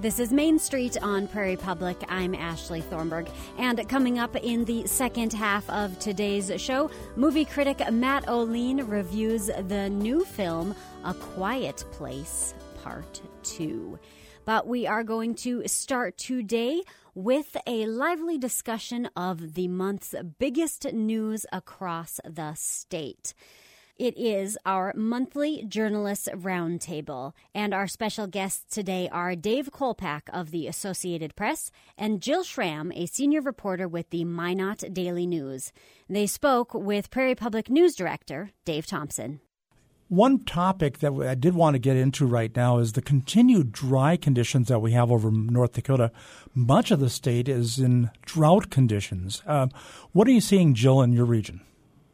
This is Main Street on Prairie Public. I'm Ashley Thornburg. And coming up in the second half of today's show, movie critic Matt O'Lean reviews the new film, A Quiet Place, Part 2. But we are going to start today with a lively discussion of the month's biggest news across the state. It is our monthly Journalists Roundtable, and our special guests today are Dave Kolpak of the Associated Press and Jill Schramm, a senior reporter with the Minot Daily News. They spoke with Prairie Public News Director Dave Thompson. One topic that I did want to get into right now is the continued dry conditions that we have over North Dakota. Much of the state is in drought conditions. What are you seeing, Jill, in your region?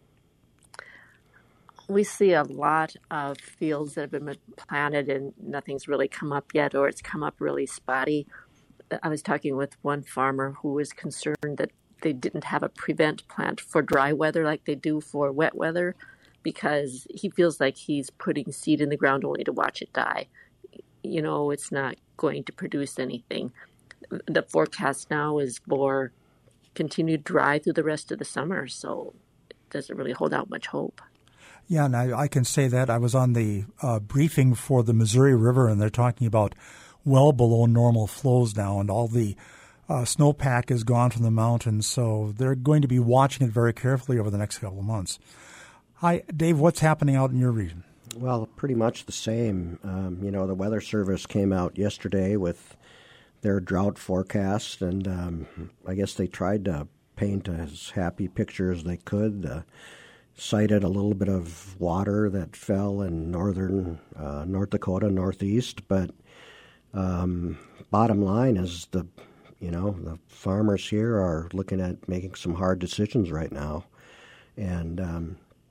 We see a lot of fields that have been planted and nothing's really come up yet, or it's come up really spotty. I was talking with one farmer who was concerned that they didn't have a prevent plant for dry weather like they do for wet weather, because he feels like he's putting seed in the ground only to watch it die. You know, it's not going to produce anything. The forecast now is for continued dry through the rest of the summer, so it doesn't really hold out much hope. Yeah, and I can say that. I was on the briefing for the Missouri River, and they're talking about well below normal flows now, and all the snowpack is gone from the mountains, so they're going to be watching it very carefully over the next couple of months. Hi, Dave, what's happening out in your region? Well, pretty much the same. The Weather Service came out yesterday with their drought forecast, and I guess they tried to paint as happy picture as they could. Cited a little bit of water that fell in northern North Dakota, northeast, but bottom line is the farmers here are looking at making some hard decisions right now, and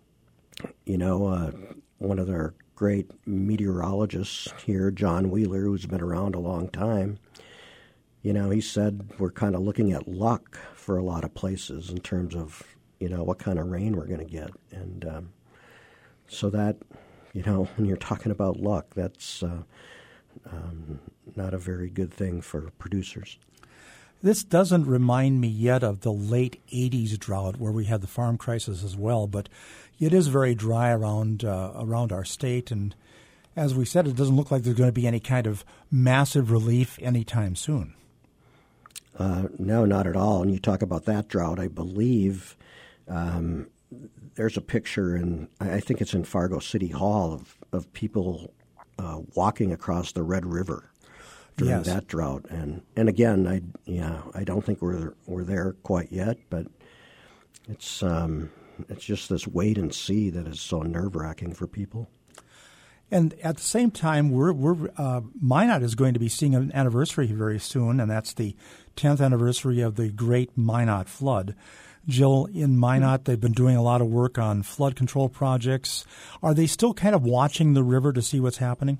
one of their great meteorologists here, John Wheeler, who's been around a long time, he said we're kind of looking at luck for a lot of places in terms of what kind of rain we're going to get. And so that, when you're talking about luck, that's not a very good thing for producers. This doesn't remind me yet of the late 80s drought where we had the farm crisis as well, but it is very dry around our state. And as we said, it doesn't look like there's going to be any kind of massive relief anytime soon. No, not at all. And you talk about that drought, I believe there's a picture I think it's in Fargo City Hall of people walking across the Red River during that drought. And again, I don't think we're there quite yet, but it's just this wait and see that is so nerve-wracking for people. And at the same time, Minot is going to be seeing an anniversary very soon, and that's the 10th anniversary of the Great Minot Flood. Jill, in Minot, they've been doing a lot of work on flood control projects. Are they still kind of watching the river to see what's happening?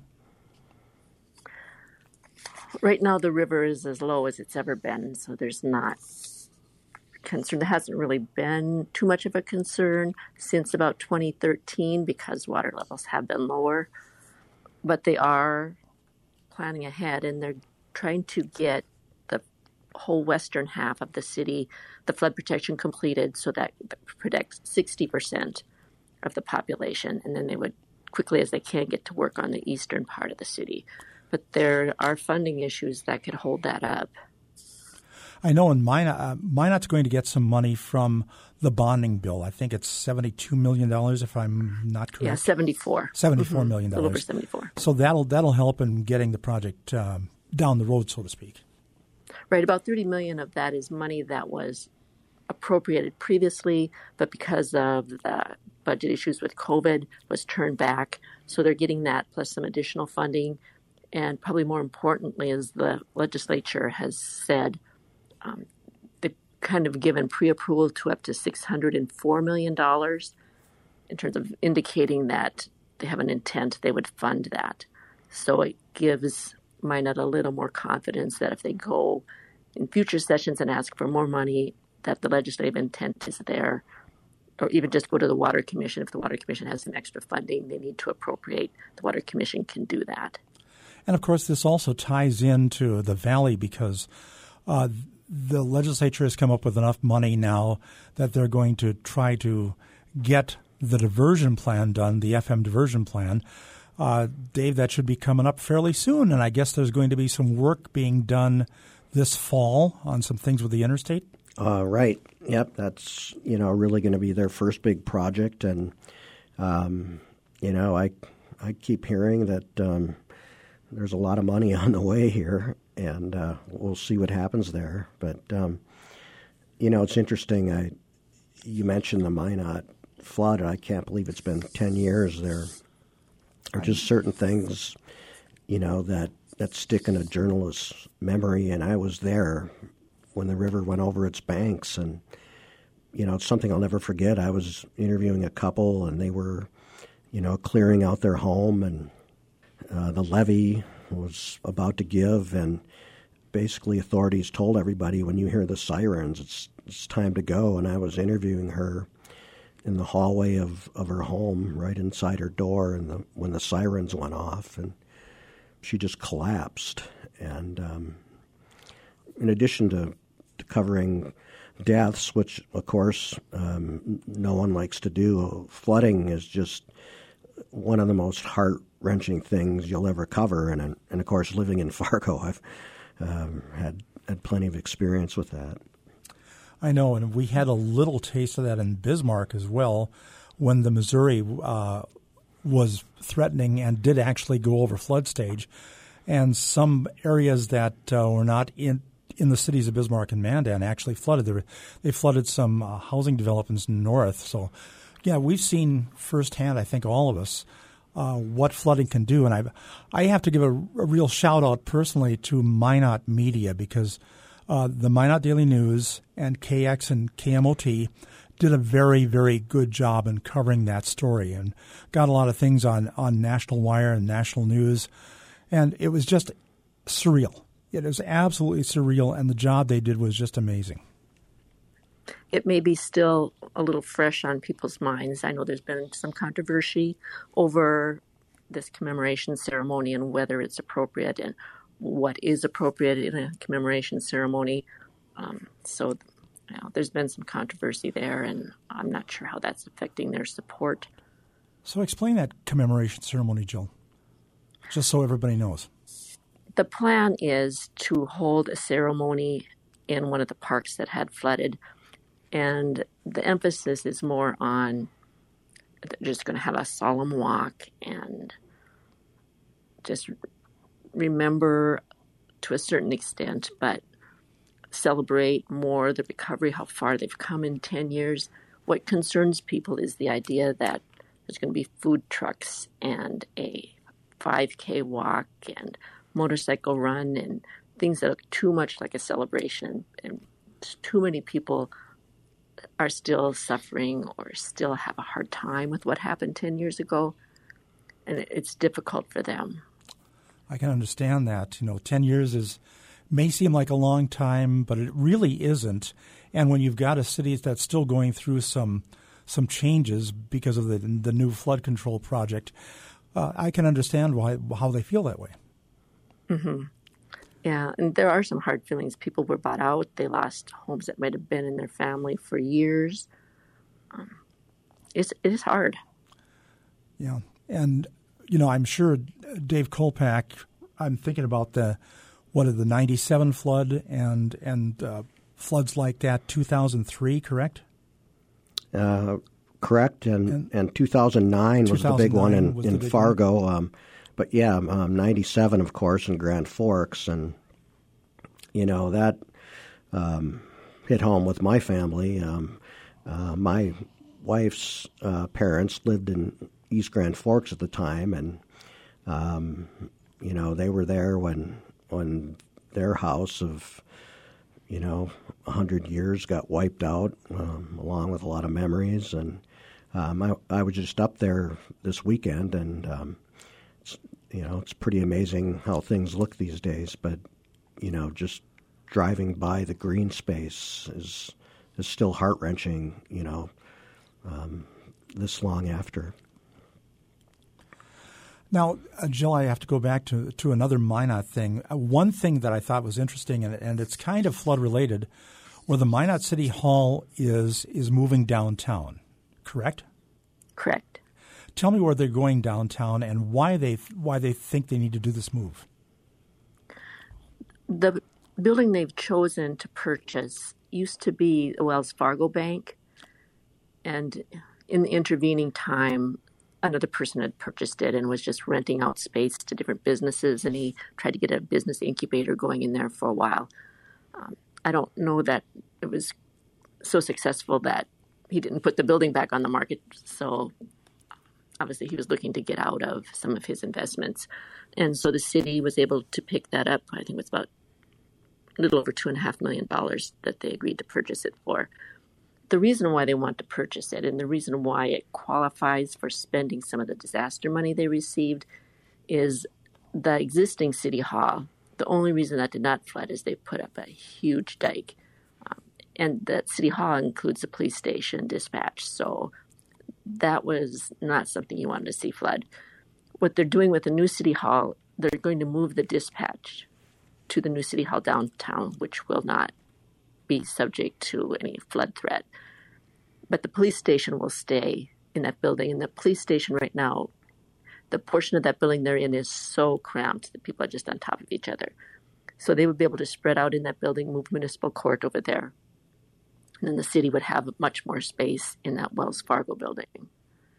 Right now, the river is as low as it's ever been, so there's not concern. There hasn't really been too much of a concern since about 2013 because water levels have been lower. But they are planning ahead, and they're trying to get the whole western half of the city, the flood protection completed so that protects 60% of the population. And then they would, quickly as they can, get to work on the eastern part of the city. But there are funding issues that could hold that up. I know in Minot's going to get some money from the bonding bill. I think it's $72 million, if I'm not correct. Yeah, 74. $74 million. A little over 74. So that'll help in getting the project down the road, so to speak. Right, about $30 million of that is money that was appropriated previously, but because of the budget issues with COVID, was turned back. So they're getting that plus some additional funding. And probably more importantly, as the legislature has said, they've kind of given pre-approval to up to $604 million in terms of indicating that they have an intent they would fund that. So it gives Minot a little more confidence that if they go in future sessions and ask for more money, that the legislative intent is there, or even just go to the Water Commission. If the Water Commission has some extra funding they need to appropriate, the Water Commission can do that. And, of course, this also ties into the valley because the legislature has come up with enough money now that they're going to try to get the diversion plan done, the FM diversion plan. Dave, that should be coming up fairly soon, and I guess there's going to be some work being done this fall on some things with the interstate? Right. Yep. That's, really going to be their first big project. And, I keep hearing that there's a lot of money on the way here, and we'll see what happens there. But, it's interesting. You mentioned the Minot flood. I can't believe it's been 10 years. There are just certain things, that stick in a journalist's memory. And I was there when the river went over its banks. And, it's something I'll never forget. I was interviewing a couple, and they were, clearing out their home. And the levee was about to give. And basically authorities told everybody, when you hear the sirens, it's time to go. And I was interviewing her in the hallway of her home, right inside her door, and when the sirens went off, and she just collapsed. And in addition to covering deaths, which of course no one likes to do, flooding is just one of the most heart-wrenching things you'll ever cover. And of course, living in Fargo, I've had plenty of experience with that. I know, and we had a little taste of that in Bismarck as well when the Missouri was threatening and did actually go over flood stage. And some areas that were not in the cities of Bismarck and Mandan actually flooded. They flooded some housing developments north. So, yeah, we've seen firsthand, I think all of us, what flooding can do. And I have to give a real shout-out personally to Minot Media because the Minot Daily News and KX and KMOT did a very, very good job in covering that story and got a lot of things on National Wire and National News. And it was just surreal. It was absolutely surreal, and the job they did was just amazing. It may be still a little fresh on people's minds. I know there's been some controversy over this commemoration ceremony and whether it's appropriate and what is appropriate in a commemoration ceremony. So there's been some controversy there, and I'm not sure how that's affecting their support. So explain that commemoration ceremony, Jill, just so everybody knows. The plan is to hold a ceremony in one of the parks that had flooded, and the emphasis is more on they're just going to have a solemn walk and just remember to a certain extent, but celebrate more the recovery, how far they've come in 10 years. What concerns people is the idea that there's going to be food trucks and a 5K walk and motorcycle run and things that look too much like a celebration. And too many people are still suffering or still have a hard time with what happened 10 years ago. And it's difficult for them. I can understand that. 10 years may seem like a long time, but it really isn't. And when you've got a city that's still going through some changes because of the new flood control project, I can understand how they feel that way. Mm-hmm. Yeah, and there are some hard feelings. People were bought out. They lost homes that might have been in their family for years. It is hard. Yeah, and I'm sure Dave Kolpak. I'm thinking about the 97 flood and floods like that. 2003, correct? Correct, and 2009 was the big one in Fargo. But yeah, 97, of course, in Grand Forks, and that hit home with my family. My wife's parents lived in East Grand Forks at the time, and they were there when their house of 100 years got wiped out, along with a lot of memories. And I was just up there this weekend, and it's pretty amazing how things look these days. But just driving by the green space is still heart-wrenching. This long after. Now, Jill, I have to go back to another Minot thing. One thing that I thought was interesting, and it's kind of flood-related, where the Minot City Hall is moving downtown, correct? Correct. Tell me where they're going downtown and why they think they need to do this move. The building they've chosen to purchase used to be a Wells Fargo Bank, and in the intervening time, another person had purchased it and was just renting out space to different businesses, and he tried to get a business incubator going in there for a while. I don't know that it was so successful that he didn't put the building back on the market, so obviously he was looking to get out of some of his investments. And so the city was able to pick that up. I think it was about a little over $2.5 million that they agreed to purchase it for. The reason why they want to purchase it and the reason why it qualifies for spending some of the disaster money they received is the existing city hall. The only reason that did not flood is they put up a huge dike. And that city hall includes the police station, dispatch. So that was not something you wanted to see flood. What they're doing with the new city hall, they're going to move the dispatch to the new city hall downtown, which will not be subject to any flood threat. But the police station will stay in that building. And the police station right now, the portion of that building they're in is so cramped that people are just on top of each other. So they would be able to spread out in that building, move municipal court over there. And then the city would have much more space in that Wells Fargo building.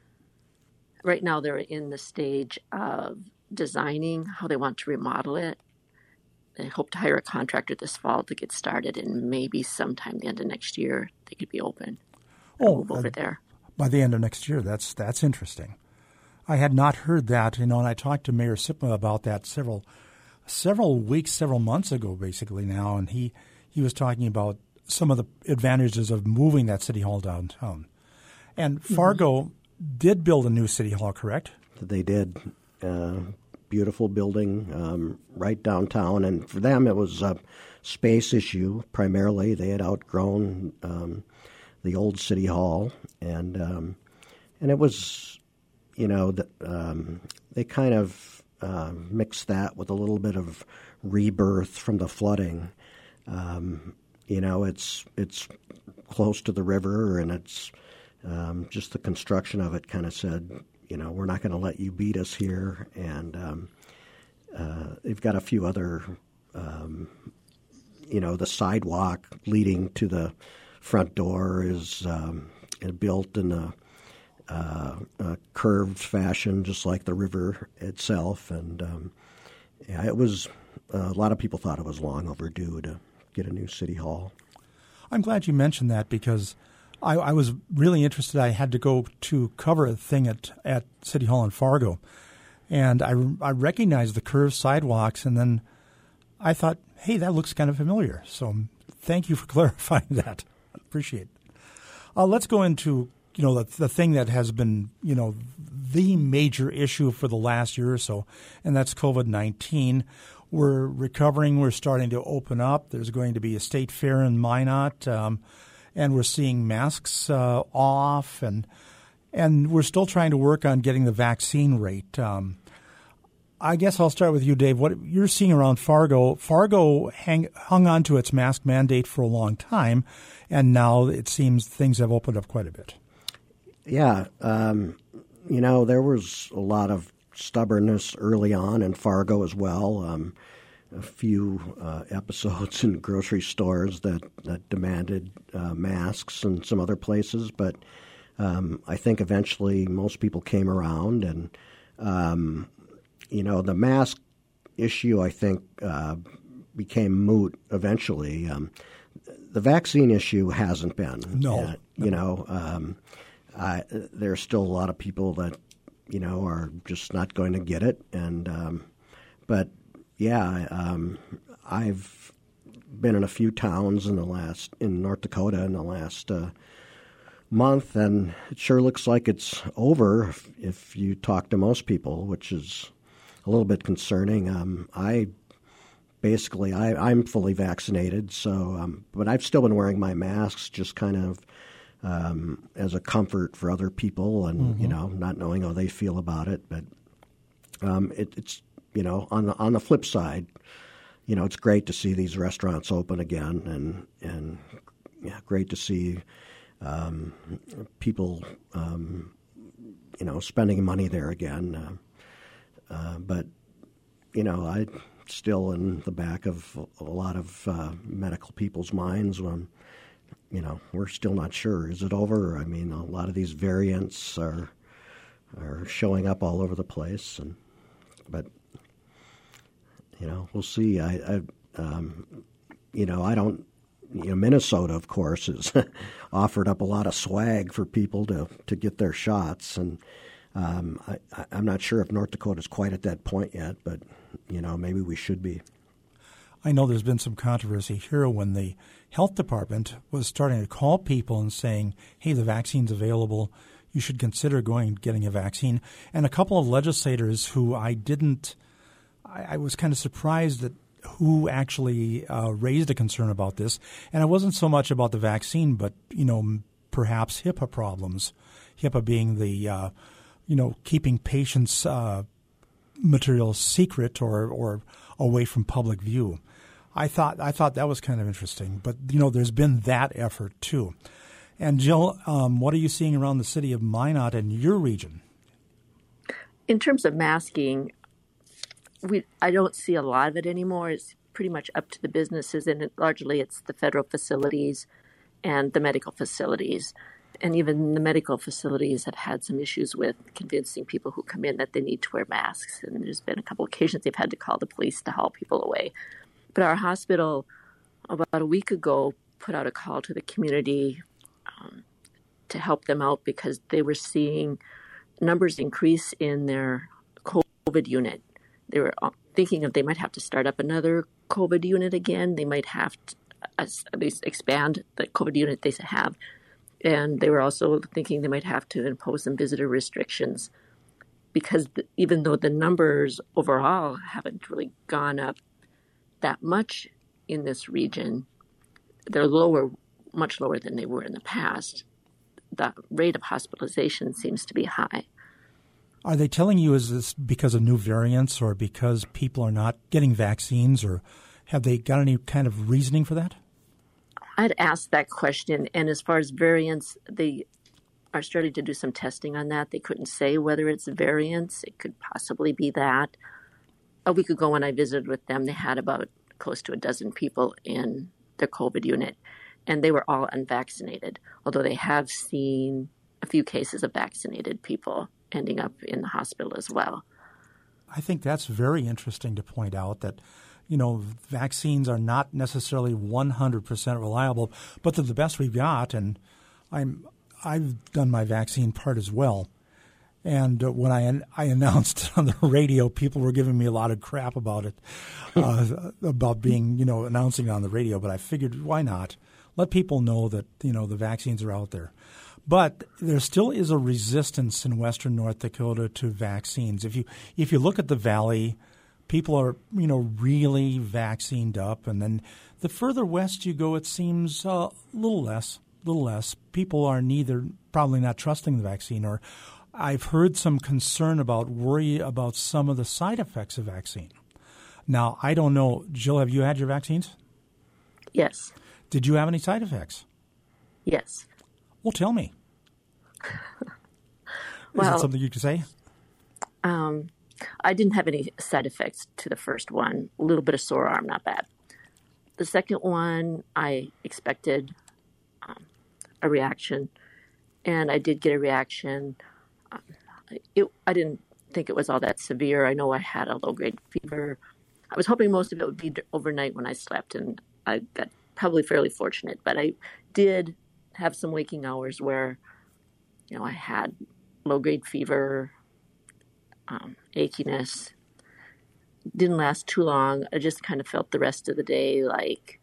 Right now they're in the stage of designing how they want to remodel it. They hope to hire a contractor this fall to get started, and maybe sometime the end of next year they could be open. Move over there. By the end of next year, that's interesting. I had not heard that, and I talked to Mayor Sipma about that several weeks, several months ago, basically now, and he was talking about some of the advantages of moving that city hall downtown. And Fargo did build a new city hall, correct? They did. Beautiful building right downtown, and for them it was a space issue primarily. They had outgrown the old city hall, and it was, they kind of mixed that with a little bit of rebirth from the flooding. It's close to the river, and it's just the construction of it kind of said, we're not going to let you beat us here. And they've got a few other, the sidewalk leading to the front door is built in a curved fashion, just like the river itself. And it was a lot of people thought it was long overdue to get a new city hall. I'm glad you mentioned that because I was really interested. I had to go to cover a thing at City Hall in Fargo, and I recognized the curved sidewalks, and then I thought, hey, that looks kind of familiar. So thank you for clarifying that. I appreciate it. Let's go into the thing that has been the major issue for the last year or so, and that's COVID-19. We're recovering. We're starting to open up. There's going to be a state fair in Minot. And we're seeing masks off, and we're still trying to work on getting the vaccine rate. I guess I'll start with you, Dave. What you're seeing around Fargo? Fargo hung on to its mask mandate for a long time, and now it seems things have opened up quite a bit. Yeah, there was a lot of stubbornness early on in Fargo as well. A few episodes in grocery stores that demanded masks and some other places. But I think eventually most people came around. And, the mask issue, I think, became moot eventually. The vaccine issue hasn't been. No. There's still a lot of people that, are just not going to get it. And but yeah, I've been in a few towns in North Dakota in the last month, and it sure looks like it's over if you talk to most people, which is a little bit concerning. I'm fully vaccinated, so but I've still been wearing my masks, just kind of as a comfort for other people, and not knowing how they feel about it, but. it's on the flip side, it's great to see these restaurants open again, and great to see people spending money there again. But I still in the back of a lot of medical people's minds when we're still not sure. Is it over? I mean, a lot of these variants are showing up all over the place, but we'll see. I don't. Minnesota, of course, has offered up a lot of swag for people to get their shots, and I'm not sure if North Dakota is quite at that point yet, but maybe we should be. I know there's been some controversy here when the health department was starting to call people and saying, hey, the vaccine's available. You should consider getting a vaccine. And a couple of legislators who I was kind of surprised at who actually raised a concern about this. And it wasn't so much about the vaccine, but, perhaps HIPAA problems. HIPAA being the, keeping patients' material secret or away from public view. I thought that was kind of interesting. But, there's been that effort, too. And, Jill, what are you seeing around the city of Minot and your region? In terms of masking, I don't see a lot of it anymore. It's pretty much up to the businesses, and largely it's the federal facilities and the medical facilities. And even the medical facilities have had some issues with convincing people who come in that they need to wear masks. And there's been a couple of occasions they've had to call the police to haul people away. But our hospital, about a week ago, put out a call to the community to help them out because they were seeing numbers increase in their COVID unit. They were thinking they might have to start up another COVID unit again. They might have to at least expand the COVID unit they have. And they were also thinking they might have to impose some visitor restrictions because even though the numbers overall haven't really gone up that much in this region, they're lower, much lower than they were in the past. The rate of hospitalization seems to be high. Are they telling you is this because of new variants or because people are not getting vaccines, or have they got any kind of reasoning for that? I'd asked that question, and as far as variants, they are starting to do some testing on that. They couldn't say whether it's variants. It could possibly be that. A week ago when I visited with them, they had about close to a dozen people in their COVID unit, and they were all unvaccinated, although they have seen a few cases of vaccinated people ending up in the hospital as well. I think that's very interesting to point out that, vaccines are not necessarily 100% reliable, but they're the best we've got. And I've done my vaccine part as well. And when I announced it on the radio, people were giving me a lot of crap about it, about being, announcing it on the radio. But I figured, why not? Let people know that, the vaccines are out there. But there still is a resistance in western North Dakota to vaccines. If you look at the valley, people are really vaccinated up, and then the further west you go, it seems a little less. People are probably not trusting the vaccine, or I've heard some concern worry about some of the side effects of vaccine. Now, I don't know, Jill, have you had your vaccines? Yes. Did you have any side effects? Yes. Well, tell me. Is it something you could say? I didn't have any side effects to the first one. A little bit of sore arm, not bad. The second one, I expected a reaction, and I did get a reaction. I didn't think it was all that severe. I know I had a low-grade fever. I was hoping most of it would be overnight when I slept, and I got probably fairly fortunate. But I did have some waking hours where, I had low-grade fever, achiness. Didn't last too long. I just kind of felt the rest of the day like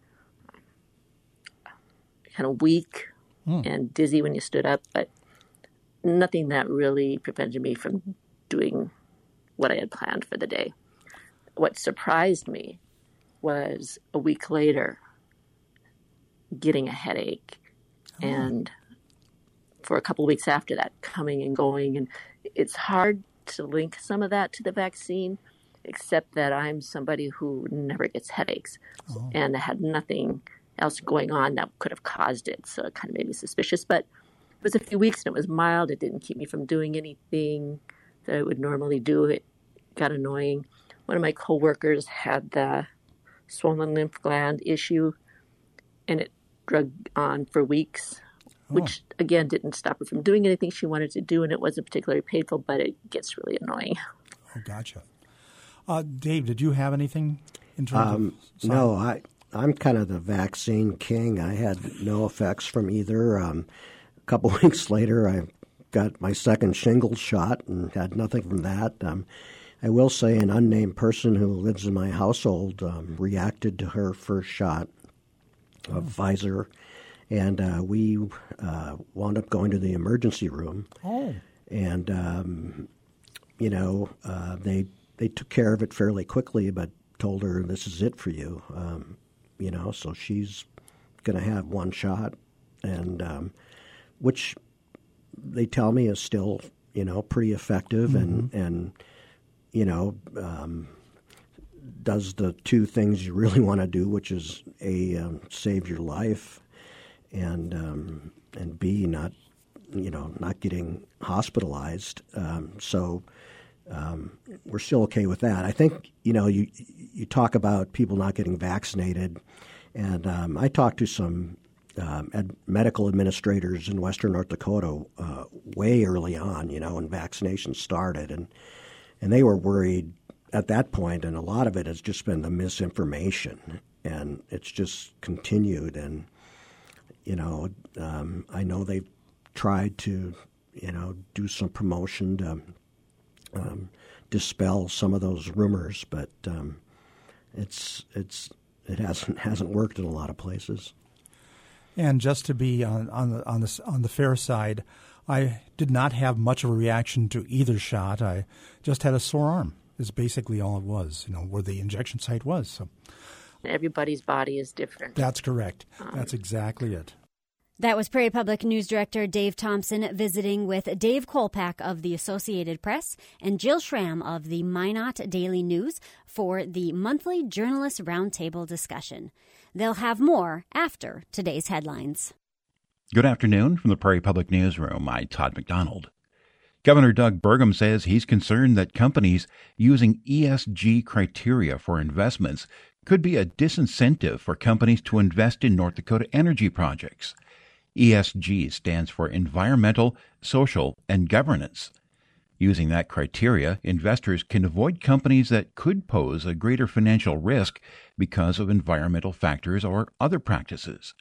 kind of weak and dizzy when you stood up, but nothing that really prevented me from doing what I had planned for the day. What surprised me was a week later getting a headache, and for a couple of weeks after that, coming and going. And it's hard to link some of that to the vaccine, except that I'm somebody who never gets headaches and had nothing else going on that could have caused it. So it kind of made me suspicious. But it was a few weeks and it was mild. It didn't keep me from doing anything that I would normally do. It got annoying. One of my coworkers had the swollen lymph gland issue, and it dragged on for weeks, which, again, didn't stop her from doing anything she wanted to do, and it wasn't particularly painful, but it gets really annoying. Oh, gotcha. Dave, did you have anything in terms of... No, I'm kind of the vaccine king. I had no effects from either. A couple weeks later, I got my second shingles shot and had nothing from that. I will say an unnamed person who lives in my household reacted to her first shot of Pfizer, and we wound up going to the emergency room. Oh. And, they took care of it fairly quickly, but told her, this is it for you. So she's going to have one shot, and which they tell me is still, pretty effective and does the two things you really want to do, which is save your life, and B, not getting hospitalized. So we're still okay with that. I think you talk about people not getting vaccinated, and I talked to some medical administrators in Western North Dakota way early on, when vaccination started, and they were worried at that point, and a lot of it has just been the misinformation, and it's just continued. And I know they've tried to do some promotion to dispel some of those rumors, but it hasn't worked in a lot of places. And just to be on the fair side, I did not have much of a reaction to either shot. I just had a sore arm. Is basically all it was, where the injection site was. So everybody's body is different. That's correct. That's exactly it. That was Prairie Public News Director Dave Thompson visiting with Dave Kolpak of the Associated Press and Jill Schramm of the Minot Daily News for the monthly Journalist Roundtable discussion. They'll have more after today's headlines. Good afternoon from the Prairie Public Newsroom. I'm Todd McDonald. Governor Doug Burgum says he's concerned that companies using ESG criteria for investments could be a disincentive for companies to invest in North Dakota energy projects. ESG stands for Environmental, Social, and Governance. Using that criteria, investors can avoid companies that could pose a greater financial risk because of environmental factors or other practices.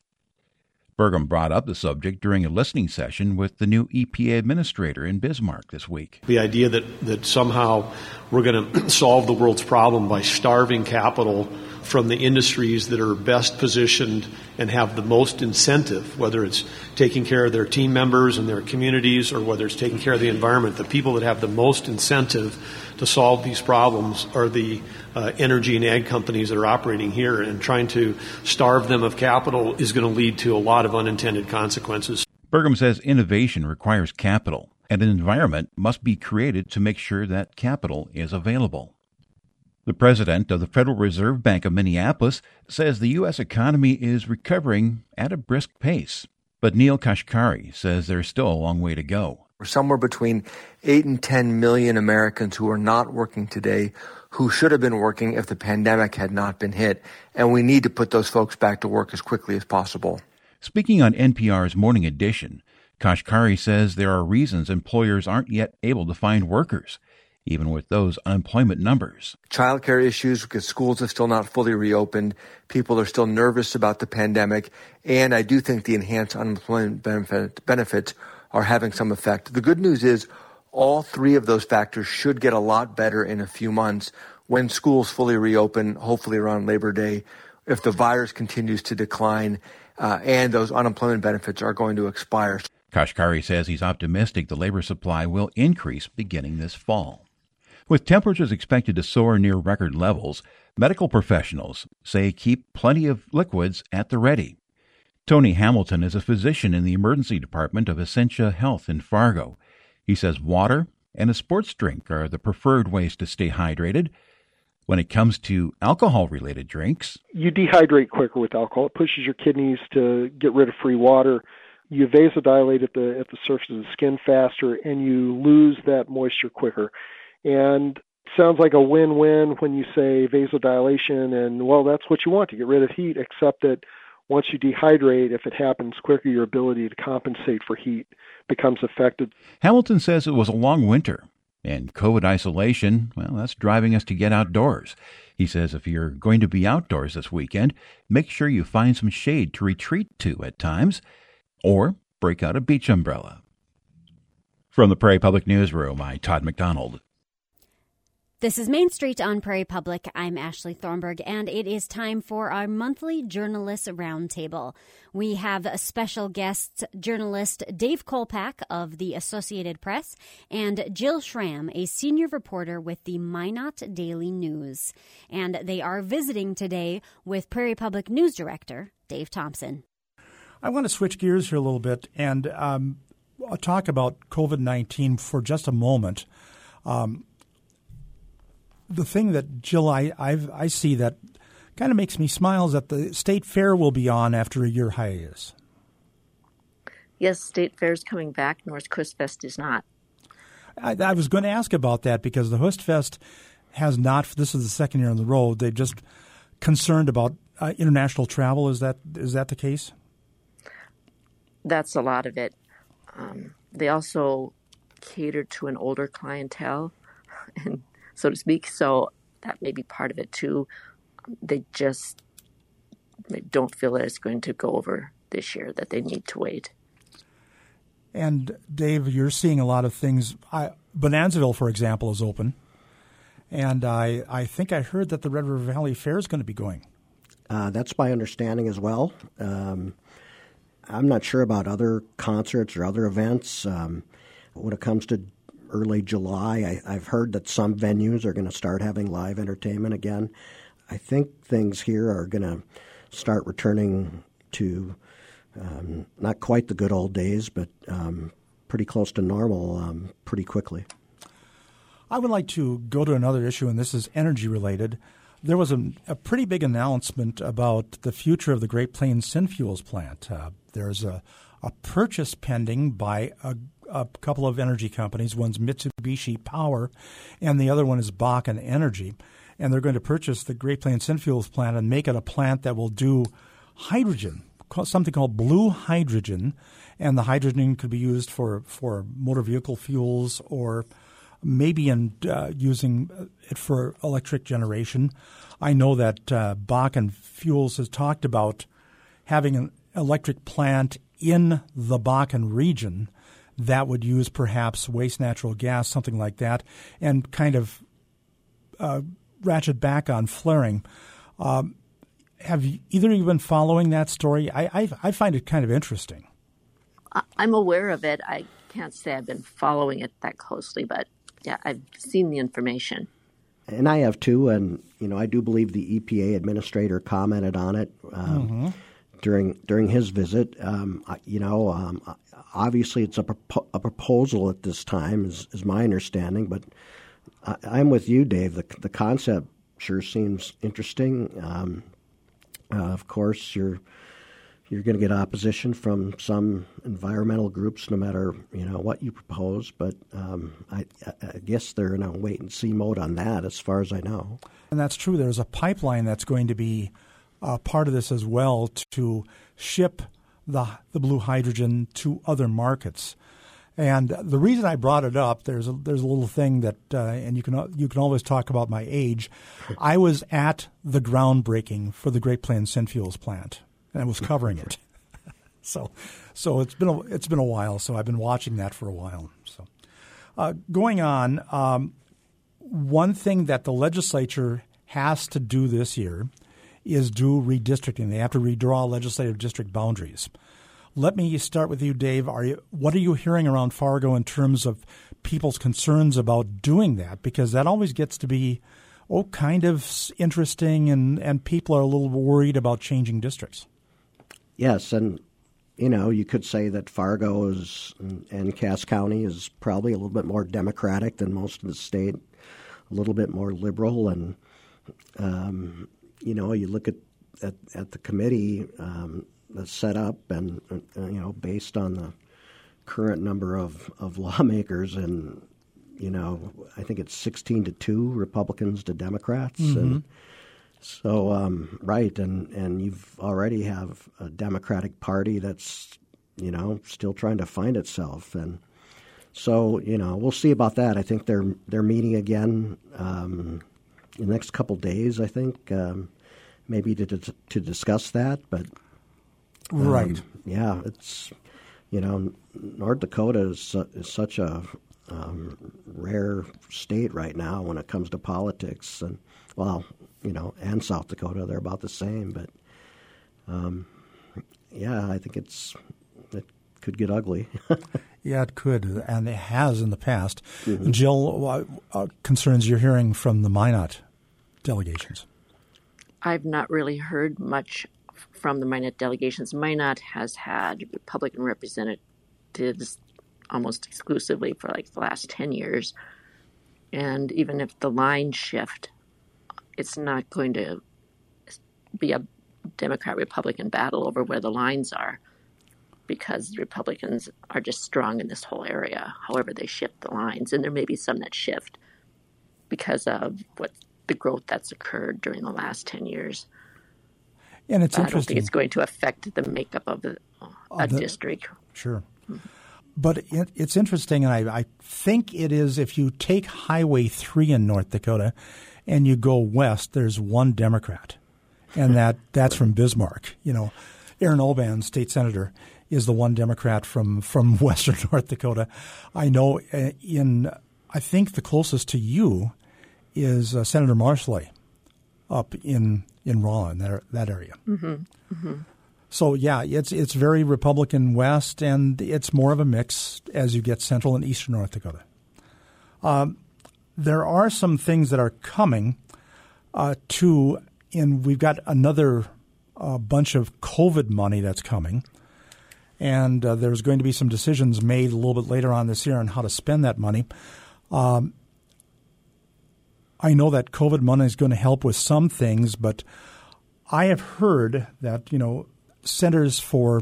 Burgum brought up the subject during a listening session with the new EPA administrator in Bismarck this week. The idea that somehow we're going to solve the world's problem by starving capital from the industries that are best positioned and have the most incentive, whether it's taking care of their team members and their communities or whether it's taking care of the environment, the people that have the most incentive to solve these problems are the energy and ag companies that are operating here, and trying to starve them of capital is going to lead to a lot of unintended consequences. Burgum says innovation requires capital, and an environment must be created to make sure that capital is available. The president of the Federal Reserve Bank of Minneapolis says the U.S. economy is recovering at a brisk pace, but Neil Kashkari says there's still a long way to go. We're somewhere between 8 and 10 million Americans who are not working today, who should have been working if the pandemic had not been hit, and we need to put those folks back to work as quickly as possible. Speaking on NPR's Morning Edition, Kashkari says there are reasons employers aren't yet able to find workers, even with those unemployment numbers. Childcare issues because schools have still not fully reopened. People are still nervous about the pandemic. And I do think the enhanced unemployment benefits are having some effect. The good news is all three of those factors should get a lot better in a few months when schools fully reopen, hopefully around Labor Day, if the virus continues to decline and those unemployment benefits are going to expire. Kashkari says he's optimistic the labor supply will increase beginning this fall. With temperatures expected to soar near record levels, medical professionals say keep plenty of liquids at the ready. Tony Hamilton is a physician in the emergency department of Essentia Health in Fargo. He says water, and a sports drink are the preferred ways to stay hydrated. When it comes to alcohol-related drinks, you dehydrate quicker with alcohol. It pushes your kidneys to get rid of free water. You vasodilate at the surface of the skin faster, and you lose that moisture quicker. And it sounds like a win-win when you say vasodilation, and, well, that's what you want, to get rid of heat, except that once you dehydrate, if it happens quicker, your ability to compensate for heat becomes affected. Hamilton says it was a long winter, and COVID isolation, well, that's driving us to get outdoors. He says if you're going to be outdoors this weekend, make sure you find some shade to retreat to at times, or break out a beach umbrella. From the Prairie Public Newsroom, I'm Todd McDonald. This is Main Street on Prairie Public. I'm Ashley Thornburg, and it is time for our monthly Journalist Roundtable. We have special guests, journalist Dave Kolpak of the Associated Press and Jill Schramm, a senior reporter with the Minot Daily News. And they are visiting today with Prairie Public News Director Dave Thompson. I want to switch gears here a little bit and talk about COVID-19 for just a moment. The thing that, Jill, I see that kind of makes me smile is that the State Fair will be on after a year hiatus. Yes, State Fair is coming back. North Coast Fest is not. I was going to ask about that because the Hust Fest has not. This is the second year in a row. They're just concerned about international travel. Is that the case? That's a lot of it. They also cater to an older clientele, and so to speak. So that may be part of it too. They don't feel that it's going to go over this year, that they need to wait. And Dave, you're seeing a lot of things. Bonanzaville, for example, is open. And I think I heard that the Red River Valley Fair is going to be going. That's my understanding as well. I'm not sure about other concerts or other events. When it comes to early July, I've heard that some venues are going to start having live entertainment again. I think things here are going to start returning to not quite the good old days, but pretty close to normal pretty quickly. I would like to go to another issue, and this is energy related. There was a pretty big announcement about the future of the Great Plains Synfuels plant. There's a purchase pending by a couple of energy companies. One's Mitsubishi Power, and the other one is Bakken Energy. And they're going to purchase the Great Plains Synfuels plant and make it a plant that will do hydrogen, something called blue hydrogen. And the hydrogen could be used for motor vehicle fuels or maybe using it for electric generation. I know that Bakken Fuels has talked about having an electric plant in the Bakken region that would use perhaps waste natural gas, something like that, and kind of ratchet back on flaring. Have either of you been following that story? I find it kind of interesting. I'm aware of it. I can't say I've been following it that closely, but yeah, I've seen the information. And I have too, and I do believe the EPA administrator commented on it during his visit. Obviously it's a proposal at this time, is my understanding, but I'm with you, Dave. The concept sure seems interesting. Of course, you're going to get opposition from some environmental groups, no matter what you propose. But I guess they're in a wait and see mode on that, as far as I know. And that's true. There's a pipeline that's going to be part of this as well to ship the blue hydrogen to other markets. And the reason I brought it up, there's a little thing that, and you can always talk about my age. I was at the groundbreaking for the Great Plains Synfuels plant, and I was covering it. So it's been a while. So I've been watching that for a while. So going on, one thing that the legislature has to do this year is do redistricting. They have to redraw legislative district boundaries. Let me start with you, Dave. What are you hearing around Fargo in terms of people's concerns about doing that? Because that always gets to be, kind of interesting, and people are a little worried about changing districts. Yes, and you could say that Fargo and Cass County is probably a little bit more Democratic than most of the state, a little bit more liberal. And, you look at the committee that's set up and, based on the current number of lawmakers, and, I think it's 16-2 Republicans to Democrats. Mm-hmm. And so, right, and you've already have a Democratic Party that's, still trying to find itself. And so, we'll see about that. I think they're meeting again in the next couple days, I think, maybe to discuss that. But right, yeah, it's North Dakota is such a rare state right now when it comes to politics, and and South Dakota, they're about the same. But I think it could get ugly. Yeah, it could, and it has in the past. Mm-hmm. Jill, what concerns you're hearing from the Minot delegations? I've not really heard much from the Minot delegations. Minot has had Republican representatives almost exclusively for like the last 10 years. And even if the lines shift, it's not going to be a Democrat-Republican battle over where the lines are, because the Republicans are just strong in this whole area, however they shift the lines. And there may be some that shift because of what the growth that's occurred during the last 10 years. And it's interesting. I don't think it's going to affect the makeup of a district. Sure. Mm-hmm. But it's interesting, and I think it is, if you take Highway 3 in North Dakota and you go west, there's one Democrat, and that's from Bismarck. Aaron Oban, state senator, is the one Democrat from western North Dakota. I know I think the closest to you is Senator Marsley up in Rollin, that area. Mm-hmm. Mm-hmm. So, yeah, it's very Republican west, and it's more of a mix as you get central and eastern North Dakota. There are some things that are coming and we've got another bunch of COVID money that's coming, and there's going to be some decisions made a little bit later on this year on how to spend that money. I know that COVID money is going to help with some things, but I have heard that, Centers for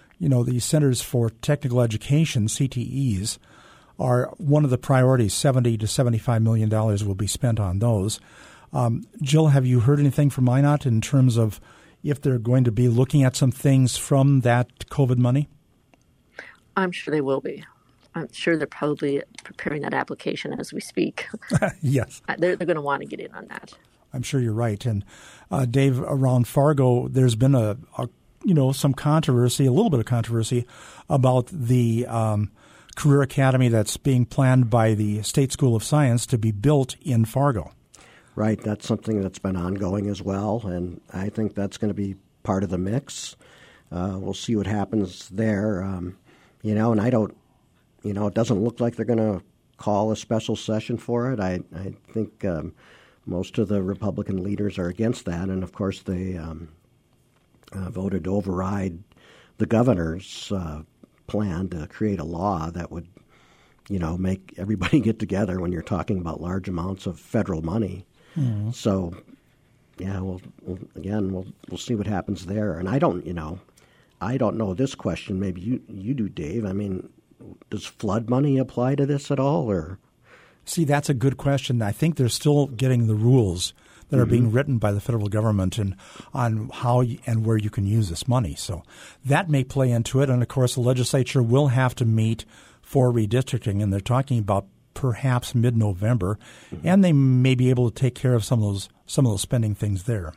Technical Education, CTEs, are one of the priorities. $70 to $75 million will be spent on those. Jill, have you heard anything from Minot in terms of if they're going to be looking at some things from that COVID money? I'm sure they will be. I'm sure they're probably preparing that application as we speak. Yes. They're going to want to get in on that. I'm sure you're right. And Dave, around Fargo, there's been some controversy, a little bit of controversy about the career academy that's being planned by the State School of Science to be built in Fargo. Right. That's something that's been ongoing as well, and I think that's going to be part of the mix. We'll see what happens there. And I don't, it doesn't look like they're going to call a special session for it. I think most of the Republican leaders are against that, and of course they voted to override the governor's plan to create a law that would, make everybody get together when you're talking about large amounts of federal money. Mm-hmm. So, yeah, we'll see what happens there. And I don't know this question. Maybe you do, Dave. I mean, does flood money apply to this at all, or? See, that's a good question. I think they're still getting the rules that are being written by the federal government and on how and where you can use this money. So that may play into it. And, of course, the legislature will have to meet for redistricting, and they're talking about perhaps mid-November, and they may be able to take care of some of those spending things there.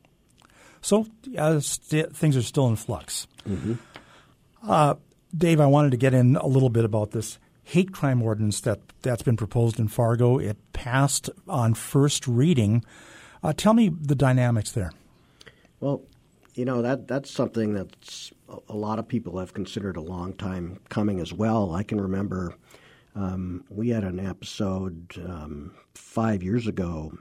So things are still in flux. Mm-hmm. Dave, I wanted to get in a little bit about this hate crime ordinance that's been proposed in Fargo. It passed on first reading. Tell me the dynamics there. Well, that's something that's a lot of people have considered a long time coming as well. I can remember we had an episode 5 years ago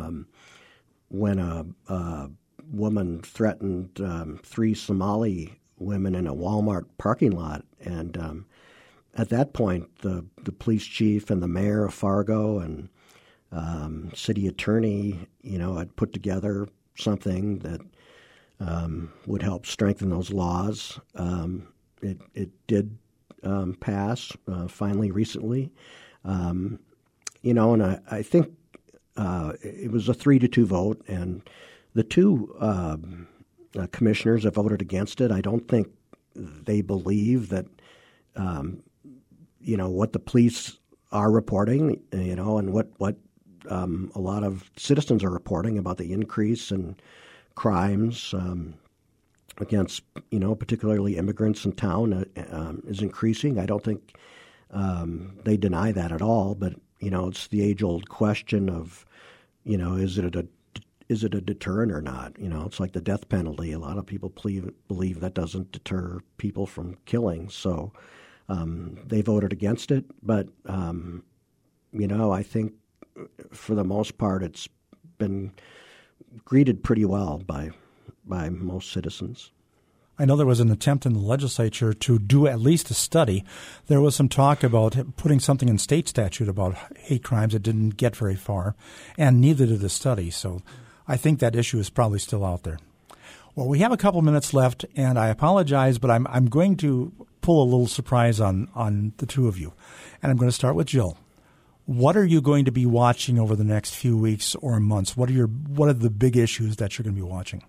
when a woman threatened 3 Somali women in a Walmart parking lot. And at that point, the police chief and the mayor of Fargo and city attorney, had put together something that would help strengthen those laws. It did pass finally recently, and I think it was a 3-2 vote, and the two commissioners that voted against it, I don't think they believe that what the police are reporting, and what a lot of citizens are reporting about the increase in crimes against, particularly immigrants in town is increasing. I don't think they deny that at all, but, it's the age-old question of, is it a deterrent or not? It's like the death penalty. A lot of people believe that doesn't deter people from killing. So they voted against it. But, I think for the most part it's been greeted pretty well by most citizens. I know there was an attempt in the legislature to do at least a study. There was some talk about putting something in state statute about hate crimes. It didn't get very far, and neither did the study. So I think that issue is probably still out there. Well, we have a couple minutes left, and I apologize, but I'm going to pull a little surprise on the two of you. And I'm going to start with Jill. What are you going to be watching over the next few weeks or months? What are the big issues that you're going to be watching?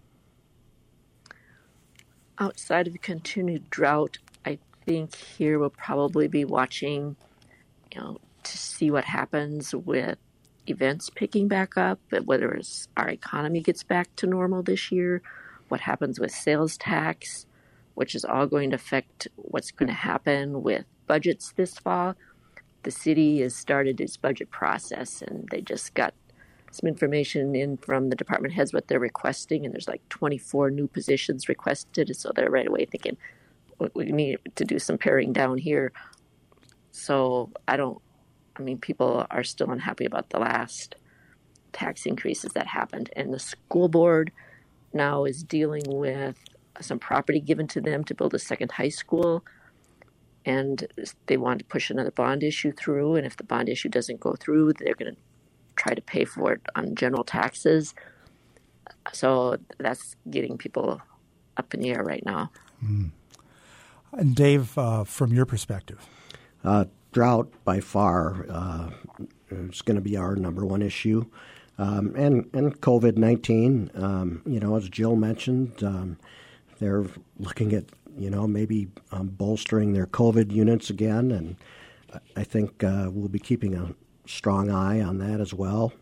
Outside of the continued drought, I think here we'll probably be watching, to see what happens with events picking back up, whether our economy gets back to normal this year, what happens with sales tax, which is all going to affect what's going to happen with budgets this fall. The city has started its budget process, and they just got some information in from the department heads what they're requesting, and there's like 24 new positions requested, so they're right away thinking we need to do some paring down here. So people are still unhappy about the last tax increases that happened, and the school board now is dealing with some property given to them to build a second high school, and they want to push another bond issue through, and if the bond issue doesn't go through, they're going to try to pay for it on general taxes. So that's getting people up in the air right now. Mm. And Dave, from your perspective? Drought by far is going to be our number one issue. And COVID-19, as Jill mentioned, they're looking at, maybe bolstering their COVID units again. And I think we'll be keeping a strong eye on that as well.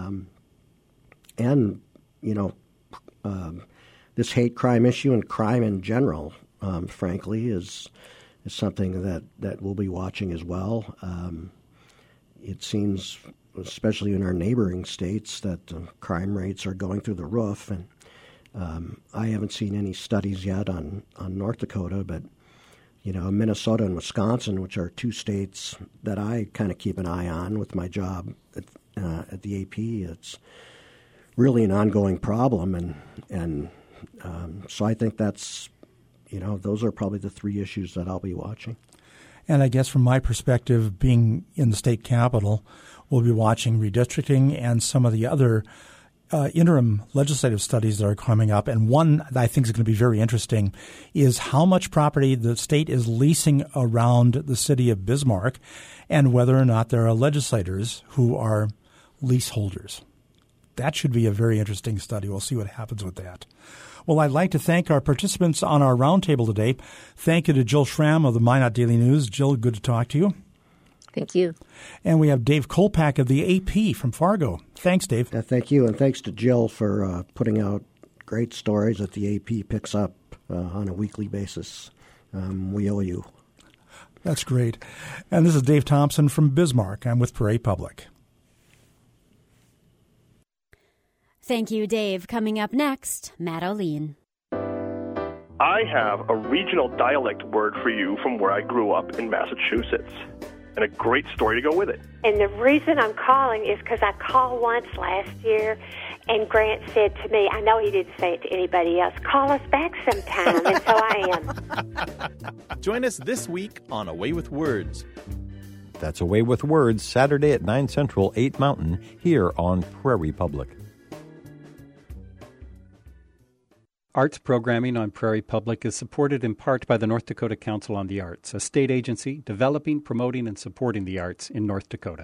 This hate crime issue and crime in general, frankly, is something that we'll be watching as well. It seems, especially in our neighboring states, that crime rates are going through the roof. And I haven't seen any studies yet on North Dakota, but Minnesota and Wisconsin, which are two states that I kind of keep an eye on with my job at the AP, it's really an ongoing problem, and so I think that's, those are probably the three issues that I'll be watching. And I guess from my perspective, being in the state capital, we'll be watching redistricting and some of the other interim legislative studies that are coming up. And one that I think is going to be very interesting is how much property the state is leasing around the city of Bismarck and whether or not there are legislators who are leaseholders. That should be a very interesting study. We'll see what happens with that. Well, I'd like to thank our participants on our roundtable today. Thank you to Jill Schramm of the Minot Daily News. Jill, good to talk to you. Thank you. And we have Dave Kolpak of the AP from Fargo. Thanks, Dave. Thank you, and thanks to Jill for putting out great stories that the AP picks up on a weekly basis. We owe you. That's great. And this is Dave Thompson from Bismarck. I'm with Prairie Public. Thank you, Dave. Coming up next, Matt O'Lean. I have a regional dialect word for you from where I grew up in Massachusetts. and a great story to go with it. And the reason I'm calling is because I called once last year, and Grant said to me, I know he didn't say it to anybody else, call us back sometime, and so I am. Join us this week on Away with Words. That's Away with Words, Saturday at 9 Central, 8 Mountain, here on Prairie Public. Arts programming on Prairie Public is supported in part by the North Dakota Council on the Arts, a state agency developing, promoting, and supporting the arts in North Dakota.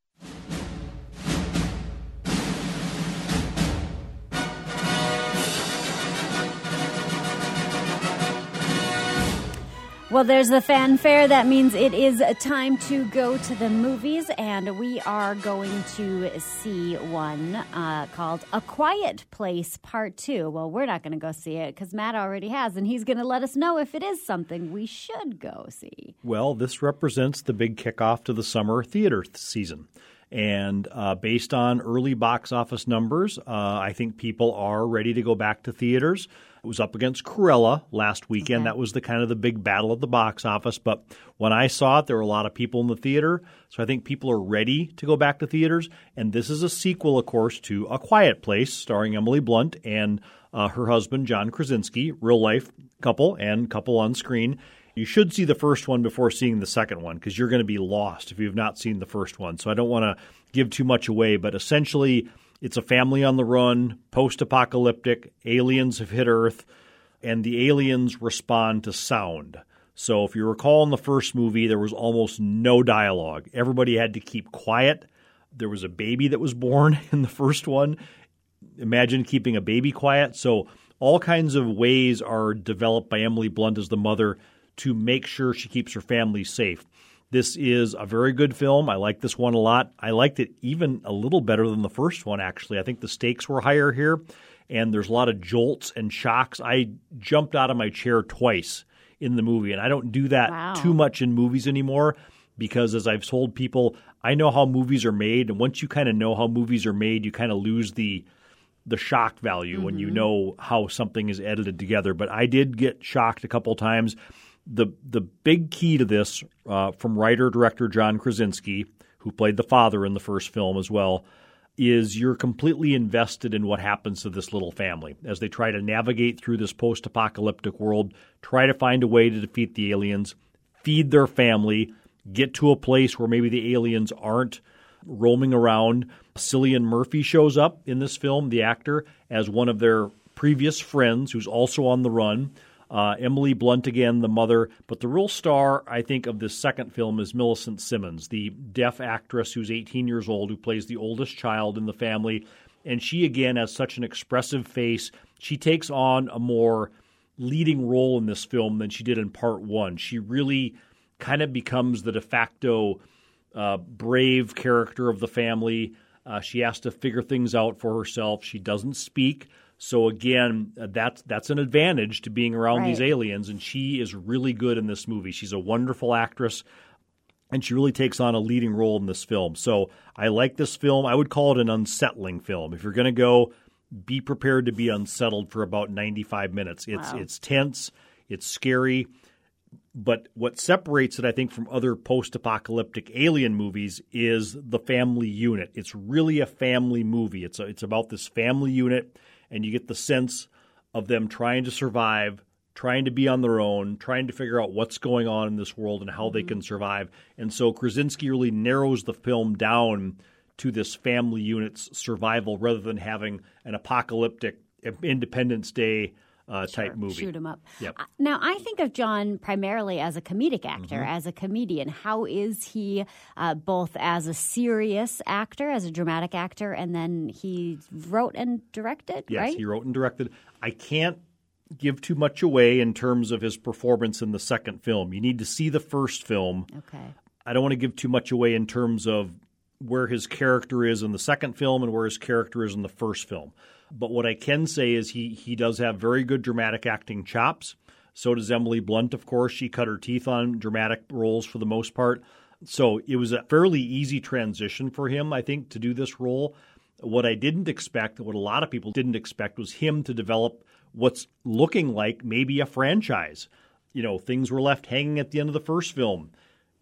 Well, there's the fanfare. That means it is time to go to the movies, and we are going to see one called A Quiet Place Part 2. Well, we're not going to go see it because Matt already has, and he's going to let us know if it is something we should go see. Well, this represents the big kickoff to the summer theater season. And based on early box office numbers, I think people are ready to go back to theaters. It was up against Cruella last weekend. Okay. That was the kind of the big battle at the box office. But when I saw it, there were a lot of people in the theater. So I think people are ready to go back to theaters. And this is a sequel, of course, to A Quiet Place, starring Emily Blunt and her husband, John Krasinski, real-life couple and couple on screen. You should see the first one before seeing the second one because you're going to be lost if you've not seen the first one. So I don't want to give too much away, but essentially it's a family on the run, post-apocalyptic, aliens have hit Earth, and the aliens respond to sound. So if you recall in the first movie, there was almost no dialogue. Everybody had to keep quiet. There was a baby that was born in the first one. Imagine keeping a baby quiet. So all kinds of ways are developed by Emily Blunt as the mother to make sure she keeps her family safe. This is a very good film. I like this one a lot. I liked it even a little better than the first one, actually. I think the stakes were higher here, and there's a lot of jolts and shocks. I jumped out of my chair twice in the movie, and I don't do that too much in movies anymore because, as I've told people, I know how movies are made, and once you kind of know how movies are made, you kind of lose the shock value when you know how something is edited together. But I did get shocked a couple times. The big key to this, from writer-director John Krasinski, who played the father in the first film as well, is you're completely invested in what happens to this little family as they try to navigate through this post-apocalyptic world, try to find a way to defeat the aliens, feed their family, get to a place where maybe the aliens aren't roaming around. Cillian Murphy shows up in this film, the actor, as one of their previous friends who's also on the run. Emily Blunt again, the mother. But the real star, I think, of this second film is Millicent Simmons, the deaf actress who's 18 years old, who plays the oldest child in the family. And she, again, has such an expressive face. She takes on a more leading role in this film than she did in part one. She really kind of becomes the de facto brave character of the family. She has to figure things out for herself. She doesn't speak. So again, that's an advantage to being around these aliens, and she is really good in this movie. She's a wonderful actress, and she really takes on a leading role in this film. So I like this film. I would call it an unsettling film. If you're going to go, be prepared to be unsettled for about 95 minutes. It's tense, it's scary, but what separates it, I think, from other post-apocalyptic alien movies is the family unit. It's really a family movie. It's about this family unit. And you get the sense of them trying to survive, trying to be on their own, trying to figure out what's going on in this world and how they can survive. And so Krasinski really narrows the film down to this family unit's survival rather than having an apocalyptic Independence Day type movie. Shoot 'em up. Yep. Now, I think of John primarily as a comedic actor, as a comedian. How is he both as a serious actor, as a dramatic actor, and then he wrote and directed, right? Yes, he wrote and directed. I can't give too much away in terms of his performance in the second film. You need to see the first film. Okay. I don't want to give too much away in terms of where his character is in the second film and where his character is in the first film. But what I can say is he does have very good dramatic acting chops. So does Emily Blunt, of course. She cut her teeth on dramatic roles for the most part. So it was a fairly easy transition for him, I think, to do this role. What I didn't expect, what a lot of people didn't expect, was him to develop what's looking like maybe a franchise. You know, things were left hanging at the end of the first film.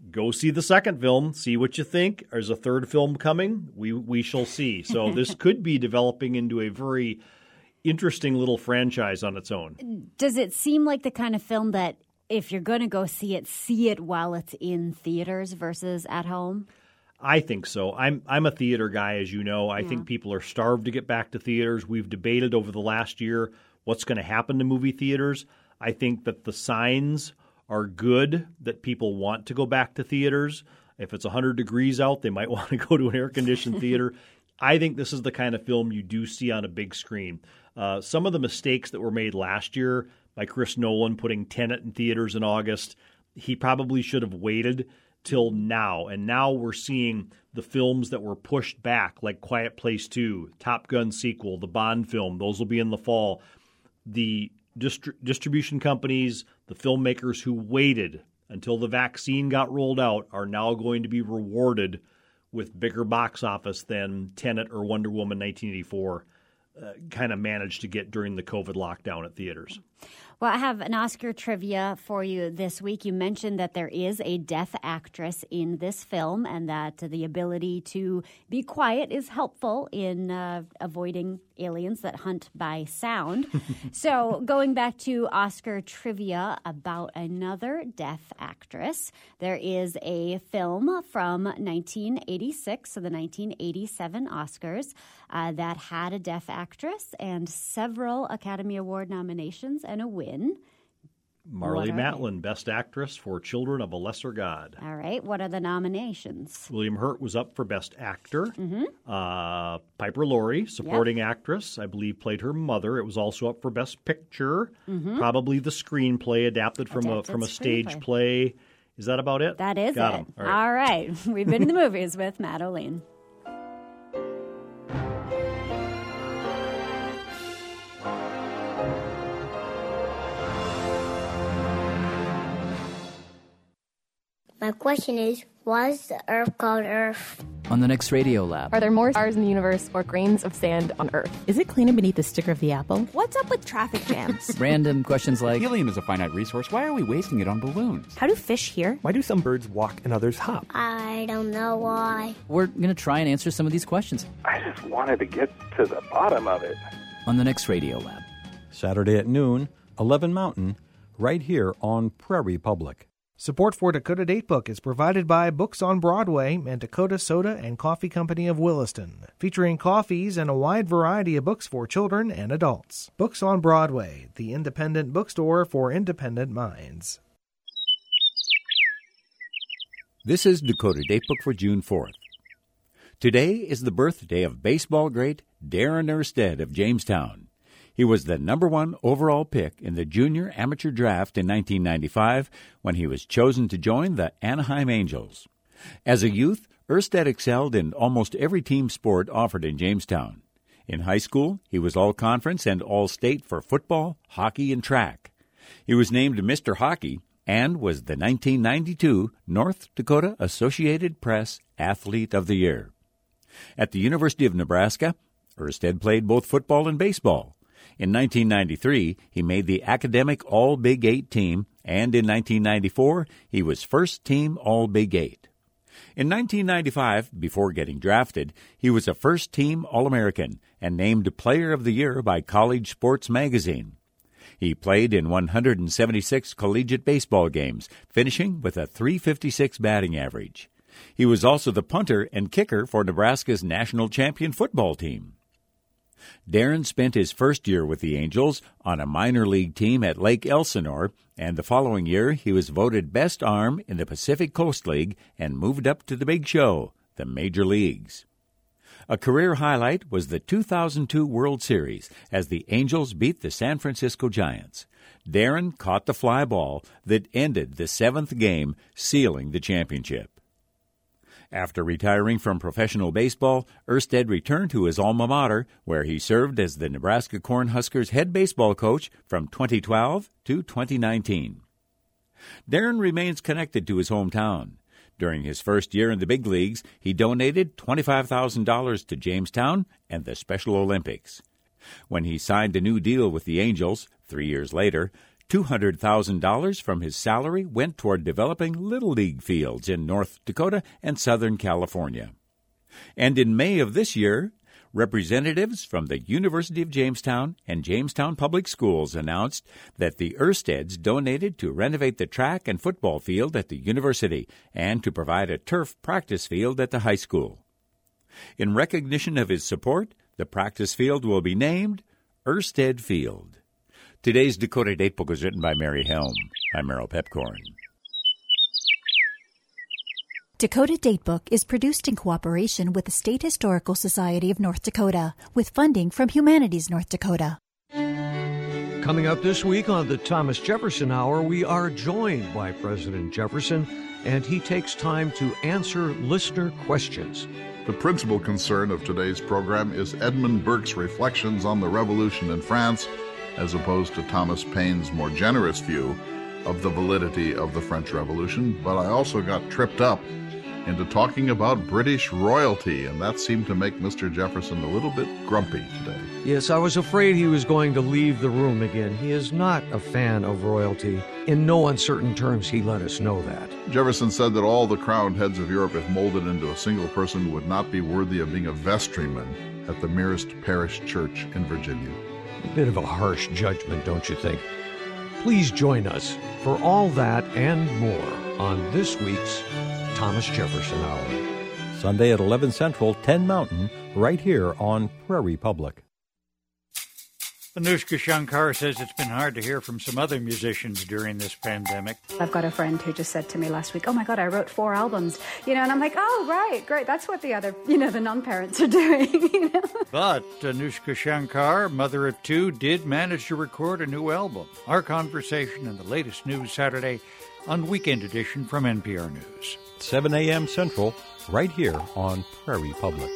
Go see the second film, see what you think. There's a third film coming. We shall see. So this could be developing into a very interesting little franchise on its own. Does it seem like the kind of film that if you're going to go see it while it's in theaters versus at home? I think so. I'm a theater guy, as you know. I think people are starved to get back to theaters. We've debated over the last year what's going to happen to movie theaters. I think that the signs are good that people want to go back to theaters. If it's 100 degrees out, they might want to go to an air-conditioned theater. I think this is the kind of film you do see on a big screen. Some of the mistakes that were made last year by Chris Nolan putting Tenet in theaters in August, he probably should have waited till now. And now we're seeing the films that were pushed back, like Quiet Place 2, Top Gun sequel, the Bond film. Those will be in the fall. The distribution companies, the filmmakers who waited until the vaccine got rolled out are now going to be rewarded with bigger box office than Tenet or Wonder Woman 1984 kind of managed to get during the COVID lockdown at theaters. Well, I have an Oscar trivia for you this week. You mentioned that there is a deaf actress in this film and that the ability to be quiet is helpful in avoiding aliens that hunt by sound. So going back to Oscar trivia about another deaf actress, there is a film from 1986, so the 1987 Oscars, that had a deaf actress and several Academy Award nominations and a win. Marlee Matlin, Best Actress for Children of a Lesser God. All right. What are the nominations? William Hurt was up for Best Actor. Piper Laurie, Supporting Actress, I believe played her mother. It was also up for Best Picture. Probably the screenplay adapted from a stage play. Is that about it? That is Got it. him. All right. We've been in the movies with Matt O'Lean. My question is, why is the Earth called Earth? On the next Radio Lab. Are there more stars in the universe or grains of sand on Earth? Is it cleaner beneath the sticker of the apple? What's up with traffic jams? Random questions like, helium is a finite resource. Why are we wasting it on balloons? How do fish hear? Why do some birds walk and others hop? I don't know why. We're going to try and answer some of these questions. I just wanted to get to the bottom of it. On the next Radio Lab. Saturday at noon, 11 Mountain, right here on Prairie Public. Support for Dakota Datebook is provided by Books on Broadway and Dakota Soda and Coffee Company of Williston, featuring coffees and a wide variety of books for children and adults. Books on Broadway, the independent bookstore for independent minds. This is Dakota Datebook for June 4th. Today is the birthday of baseball great Darren Erstad of Jamestown. He was the number 1 overall pick in the junior amateur draft in 1995 when he was chosen to join the Anaheim Angels. As a youth, Erstad excelled in almost every team sport offered in Jamestown. In high school, he was all-conference and all-state for football, hockey, and track. He was named Mr. Hockey and was the 1992 North Dakota Associated Press Athlete of the Year. At the University of Nebraska, Erstad played both football and baseball. In 1993, he made the academic All-Big 8 team, and in 1994, he was first-team All-Big 8. In 1995, before getting drafted, he was a first-team All-American and named Player of the Year by College Sports Magazine. He played in 176 collegiate baseball games, finishing with a .356 batting average. He was also the punter and kicker for Nebraska's national champion football team. Darren spent his first year with the Angels on a minor league team at Lake Elsinore, and the following year he was voted best arm in the Pacific Coast League and moved up to the big show, the major leagues. A career highlight was the 2002 World Series as the Angels beat the San Francisco Giants. Darren caught the fly ball that ended the 7th game, sealing the championship. After retiring from professional baseball, Erstad returned to his alma mater, where he served as the Nebraska Cornhuskers head baseball coach from 2012 to 2019. Darren remains connected to his hometown. During his first year in the big leagues, he donated $25,000 to Jamestown and the Special Olympics. When he signed a new deal with the Angels 3 years later, $200,000 from his salary went toward developing Little League fields in North Dakota and Southern California. And in May of this year, representatives from the University of Jamestown and Jamestown Public Schools announced that the Ersteds donated to renovate the track and football field at the university and to provide a turf practice field at the high school. In recognition of his support, the practice field will be named Ersted Field. Today's Dakota Datebook was written by Mary Helm. I'm Merrill Pepcorn. Dakota Datebook is produced in cooperation with the State Historical Society of North Dakota, with funding from Humanities North Dakota. Coming up this week on the Thomas Jefferson Hour, we are joined by President Jefferson, and he takes time to answer listener questions. The principal concern of today's program is Edmund Burke's reflections on the Revolution in France, as opposed to Thomas Paine's more generous view of the validity of the French Revolution. But I also got tripped up into talking about British royalty, and that seemed to make Mr. Jefferson a little bit grumpy today. Yes, I was afraid he was going to leave the room again. He is not a fan of royalty. In no uncertain terms, he let us know that. Jefferson said that all the crowned heads of Europe, if molded into a single person, would not be worthy of being a vestryman at the merest parish church in Virginia. A bit of a harsh judgment, don't you think? Please join us for all that and more on this week's Thomas Jefferson Hour. Sunday at 11 Central, 10 Mountain, right here on Prairie Public. Anushka Shankar says it's been hard to hear from some other musicians during this pandemic. I've got a friend who just said to me last week, oh my God, I wrote 4 albums, and I'm like, oh, right, great. That's what the other, the non-parents are doing, But Anushka Shankar, mother of 2, did manage to record a new album. Our conversation in the latest news Saturday on Weekend Edition from NPR News. 7 a.m. Central, right here on Prairie Public.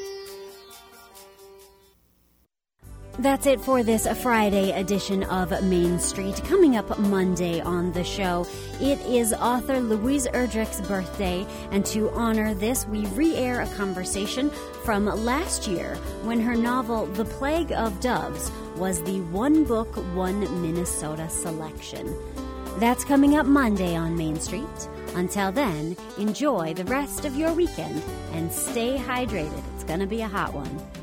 That's it for this Friday edition of Main Street. Coming up Monday on the show, it is author Louise Erdrich's birthday, and to honor this, we re-air a conversation from last year when her novel The Plague of Doves was the One Book, One Minnesota selection. That's coming up Monday on Main Street. Until then, enjoy the rest of your weekend and stay hydrated. It's going to be a hot one.